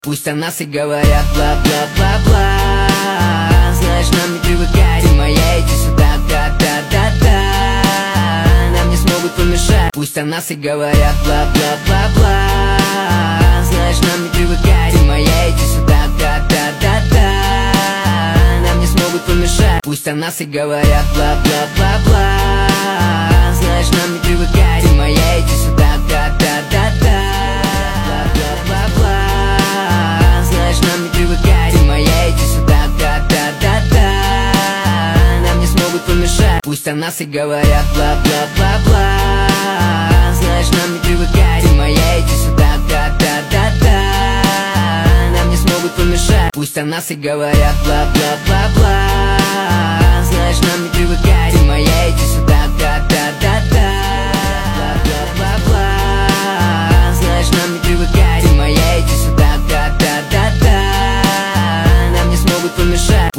Пусть о нас и говорят бла-бла-бла-бла. Знаешь, нам не привыкать, ты моя, иди сюда, да-да-да-да. Нам не смогут помешать. Пусть о нас и говорят бла-бла-бла-бла. Знаешь, нам не привыкать, ты моя, иди сюда, да-да-да-да. Нам не смогут помешать. Пусть о нас и говорят бла-бла-бла-бла. Знаешь, нам не привыкать, ты моя, иди сюда, да-да-да-да. Бла-бла-бла-бла. Знаешь, нам не привыкать, ты моя, иди сюда, да-да-да-да. Нам не смогут помешать. Пусть о нас и говорят бла-бла-бла-бла. Знаешь, нам не привыкать, ты моя, иди сюда, да-да-да-да. Нам не смогут помешать. Пусть о нас и говорят бла-бла-бла-бла. Знаешь, нам не